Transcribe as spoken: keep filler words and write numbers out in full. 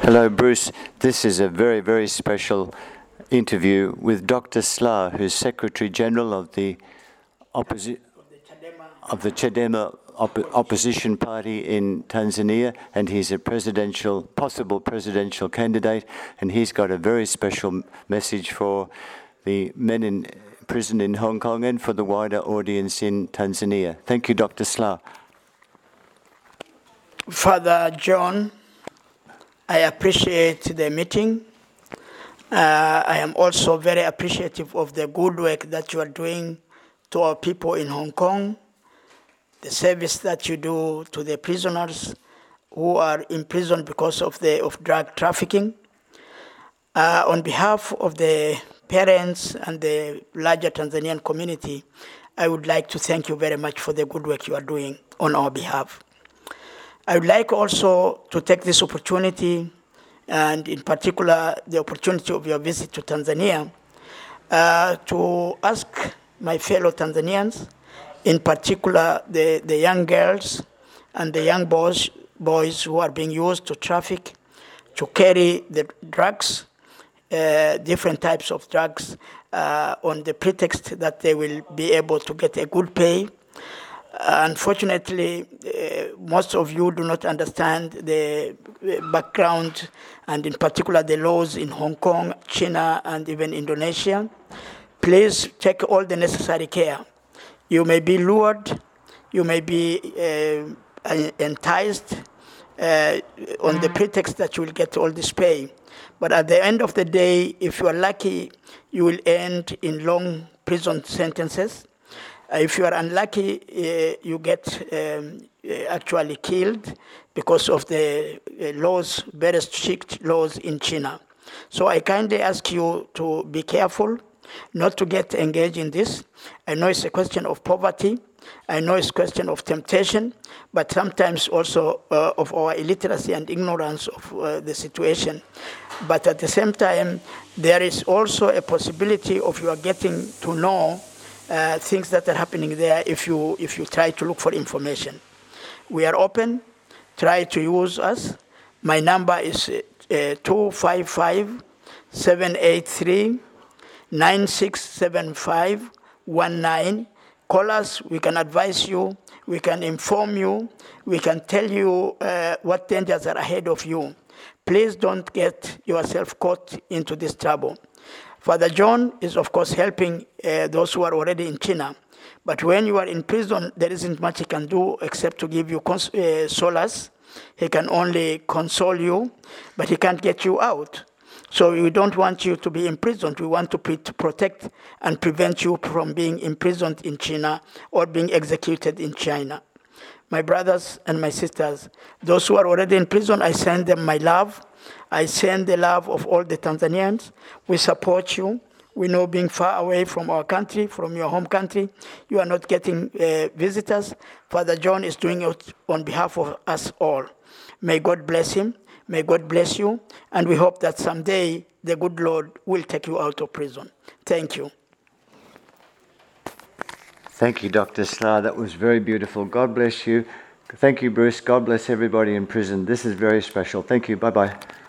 Hello, Bruce. This is a very, very special interview with Doctor Slaa, who's Secretary General of the opposi- of the Chadema op- opposition party in Tanzania, and he's a presidential, possible presidential candidate, and he's got a very special message for the men in prison in Hong Kong and for the wider audience in Tanzania. Thank you, Doctor Slaa. Father John, I appreciate the meeting. Uh, I am also very appreciative of the good work that you are doing to our people in Hong Kong, the service that you do to the prisoners who are in prison because of, the, of drug trafficking. Uh, on behalf of the parents and the larger Tanzanian community, I would like to thank you very much for the good work you are doing on our behalf. I would like also to take this opportunity, and in particular the opportunity of your visit to Tanzania, uh, to ask my fellow Tanzanians, in particular the, the young girls and the young boys, boys who are being used to traffic, to carry the drugs, uh, different types of drugs, uh, on the pretext that they will be able to get a good pay. Uh, unfortunately, uh, most of you do not understand the background and in particular the laws in Hong Kong, China, and even Indonesia. Please take all the necessary care. You may be lured, you may be uh, enticed uh, on the pretext that you will get all this pay. But at the end of the day, if you are lucky, you will end in long prison sentences. Uh, if you are unlucky, uh, you get um, actually killed because of the uh, laws, very strict laws in China. So I kindly ask you to be careful, not to get engaged in this. I know it's a question of poverty. I know it's a question of temptation, but sometimes also uh, of our illiteracy and ignorance of uh, the situation. But at the same time, there is also a possibility of you are getting to know Uh, things that are happening there if you if you try to look for information. We are open. Try to use us. My number is uh, two five five, seven eight three, nine six seven five one nine. Call us. We can advise you. We can inform you. We can tell you uh, what dangers are ahead of you. Please don't get yourself caught into this trouble. Father John is, of course, helping uh, those who are already in China. But when you are in prison, there isn't much he can do except to give you cons- uh, solace. He can only console you, but he can't get you out. So we don't want you to be imprisoned. We want to, pre- to protect and prevent you from being imprisoned in China or being executed in China. My brothers and my sisters, those who are already in prison, I send them my love. I send the love of all the Tanzanians. We support you. We know being far away from our country, from your home country, you are not getting uh, visitors. Father John is doing it on behalf of us all. May God bless him. May God bless you. And we hope that someday the good Lord will take you out of prison. Thank you. Thank you, Doctor Slaa. That was very beautiful. God bless you. Thank you, Bruce. God bless everybody in prison. This is very special. Thank you. Bye-bye.